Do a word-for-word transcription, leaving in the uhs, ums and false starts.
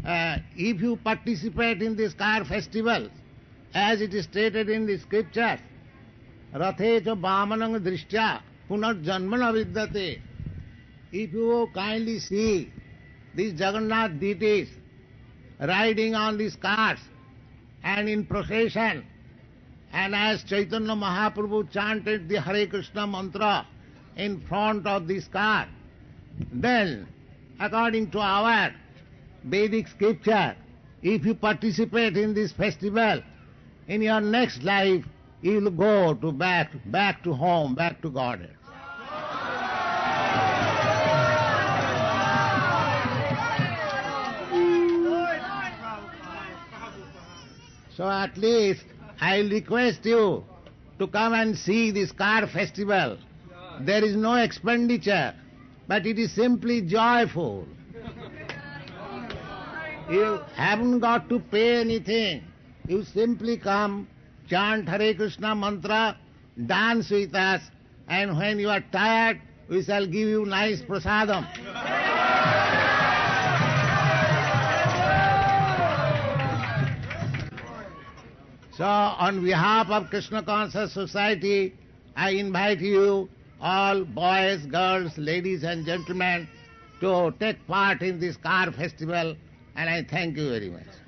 uh, if you participate in this car festival, as it is stated in the scriptures, Rathe cha Vamanang Drishtya Punarjanmana Vidyate. If you kindly see these Jagannath deities riding on these cars and in procession, and as Chaitanya Mahaprabhu chanted the Hare Krishna mantra in front of this car, then according to our Vedic scripture, if you participate in this festival, in your next life you will go to back, back to home, back to Godhead. So at least I will request you to come and see this car festival. There is no expenditure, but it is simply joyful. You haven't got to pay anything. You simply come, chant Hare Krishna mantra, dance with us, and when you are tired, we shall give you nice prasadam. So, on behalf of Krishna Conscious Society, I invite you, all boys, girls, ladies and gentlemen, to take part in this car festival, and I thank you very much.